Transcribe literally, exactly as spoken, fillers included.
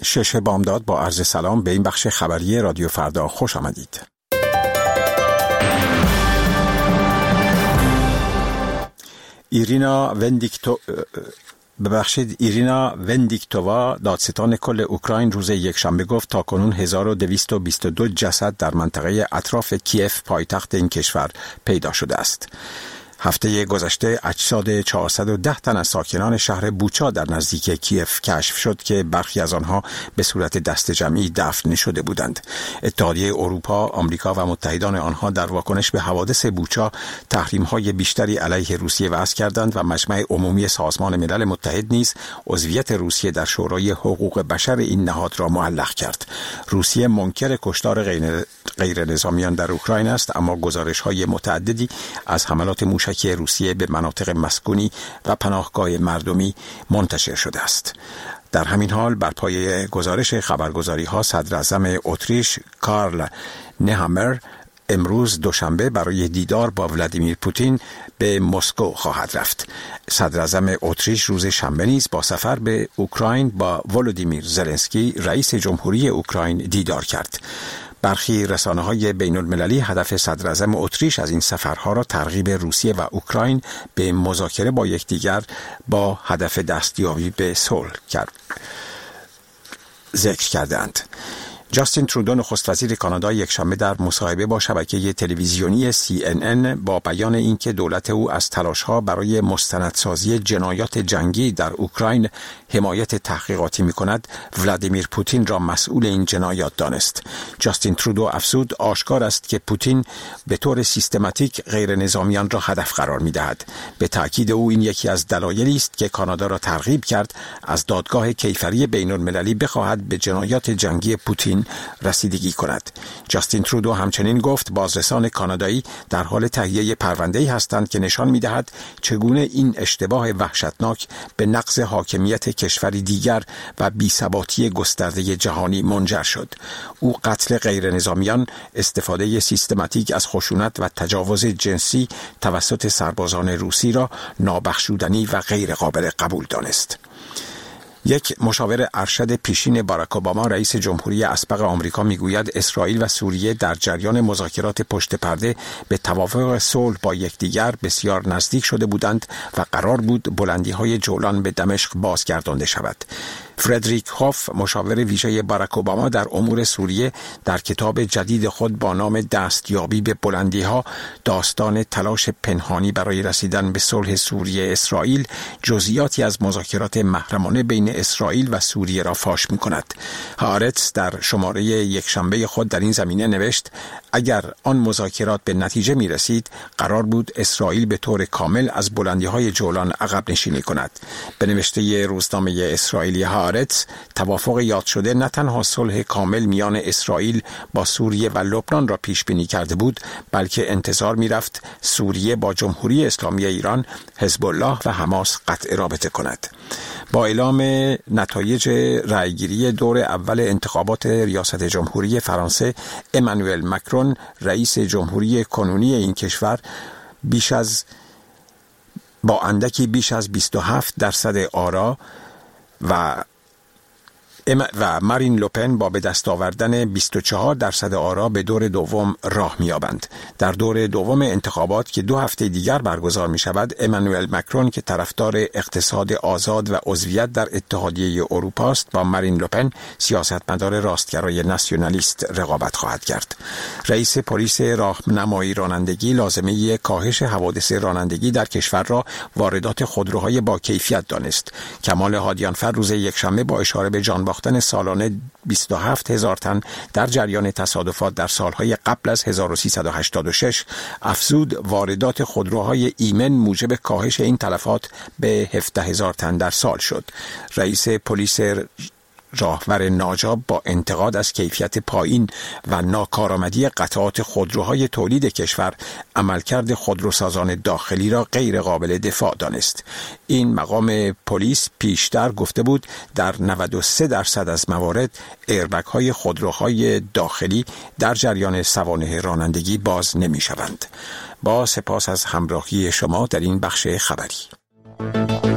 شش بامداد با عرض سلام به این بخش خبری رادیو فردا خوش آمدید. ایرینا وندیکتو ببخشید ایرینا وندیکتووا دادستان کل اوکراین روز یکشنبه گفت تاکنون هزار و دویست و بیست و دو جسد در منطقه اطراف کیف پایتخت این کشور پیدا شده است. هفته گذشته اجساد چهارصد و ده تن از ساکنان شهر بوچا در نزدیک کیف کشف شد که برخی از آنها به صورت دست جمعی دفن شده بودند. اتحادیه اروپا، آمریکا و متحدان آنها در واکنش به حوادث بوچا تحریم‌های بیشتری علیه روسیه وضع کردند و مجمع عمومی سازمان ملل متحد نیز عضویت روسیه در شورای حقوق بشر این نهاد را معلق کرد. روسیه منکر کشتار غیر غیر نظامیان در اوکراین است، اما گزارش‌های متعددی از حملات موشکی که روسیه به مناطق مسکونی و پناهگاه مردمی منتشر شده است. در همین حال بر پایه گزارش خبرگزاری‌ها صدر اعظم اتریش کارل نهامر امروز دوشنبه برای دیدار با ولادیمیر پوتین به مسکو خواهد رفت. صدر اعظم اتریش روز شنبه نیز با سفر به اوکراین با ولودیمیر زلنسکی رئیس جمهوری اوکراین دیدار کرد. برخی رسانه‌های بین‌المللی هدف صدر اعظم اتریش از این سفرها را ترغیب روسیه و اوکراین به مذاکره با یکدیگر با هدف دستیابی به صلح کرد ذکر کردند. جاستین ترودو نخست وزیر کانادا یکشنبه در مصاحبه با شبکه تلویزیونی سی ان ان با بیان اینکه دولت او از تلاش‌ها برای مستندسازی جنایات جنگی در اوکراین حمایت تحقیقاتی می‌کند، ولادیمیر پوتین را مسئول این جنایات دانست. جاستین ترودو افزود آشکار است که پوتین به طور سیستماتیک غیر نظامیان را هدف قرار می‌دهد. به تأکید او این یکی از دلایلی است که کانادا را ترغیب کرد از دادگاه کیفری بین‌المللی بخواهد به جنایات جنگی پوتین رسیدگی کند. جاستین ترودو همچنین گفت بازرسان کانادایی در حال تهیه پرونده‌ای هستند که نشان می‌دهد چگونه این اشتباه وحشتناک به نقض حاکمیت کشوری دیگر و بی‌ثباتی گسترده جهانی منجر شد. او قتل غیر نظامیان، استفاده سیستماتیک از خشونت و تجاوز جنسی توسط سربازان روسی را نابخشودنی و غیر قابل قبول دانست. یک مشاور ارشد پیشین باراک اوباما رئیس جمهوری اسبق آمریکا میگوید اسرائیل و سوریه در جریان مذاکرات پشت پرده به توافق صلح با یکدیگر بسیار نزدیک شده بودند و قرار بود بلندی‌های جولان به دمشق بازگردانده شود. فردریک هاف مشاور ویژه باراک اوباما در امور سوریه در کتاب جدید خود با نام دستیابی به بلندی‌ها داستان تلاش پنهانی برای رسیدن به صلح سوریه اسرائیل جزئیاتی از مذاکرات محرمانه بین اسرائیل و سوریه را فاش می‌کند. هارتز در شماره یکشنبه خود در این زمینه نوشت اگر آن مذاکرات به نتیجه می‌رسید قرار بود اسرائیل به طور کامل از بلندی‌های جولان عقب نشینی کند. به نوشته روزنامه اسرائیلی هارتز توافق یاد شده نه تنها صلح کامل میان اسرائیل با سوریه و لبنان را پیش بینی کرده بود، بلکه انتظار می‌رفت سوریه با جمهوری اسلامی ایران، حزب الله و حماس قطع رابطه کند. با اعلام نتایج رأیگیری دور اول انتخابات ریاست جمهوری فرانسه، امانوئل مکرون رئیس جمهوری کنونی این کشور بیش از با اندکی بیش از بیست و هفت درصد آرا و و مارین لوپن با به دست آوردن بیست و چهار درصد آرا به دور دوم راه می‌یابند. در دور دوم انتخابات که دو هفته دیگر برگزار می‌شود، امانوئل مکرون که طرفدار اقتصاد آزاد و عضویت در اتحادیه اروپا است با مارین لوپن سیاستمدار راستگرای ناسیونالیست رقابت خواهد کرد. رئیس پلیس راهنمایی رانندگی لازمه کاهش حوادث رانندگی در کشور را واردات خودروهای با کیفیت دانست. کمال هادیانفر روز یکشنبه با اشاره به جان باختن سالانه بیست و هفت هزار تن در جریان تصادفات در سالهای قبل از هزار و سیصد و هشتاد و شش افزود واردات خودروهای ایمن موجب کاهش این تلفات به هفده هزار تن در سال شد. رئیس پلیس راهور ناجاب با انتقاد از کیفیت پایین و ناکارآمدی قطعات خودروهای تولید کشور عملکرد خودروسازان داخلی را غیر قابل دفاع دانست. این مقام پلیس پیشتر گفته بود در نود و سه درصد از موارد ایربگ های خودروهای داخلی در جریان سوانح رانندگی باز نمی شوند. با سپاس از همراهی شما در این بخش خبری.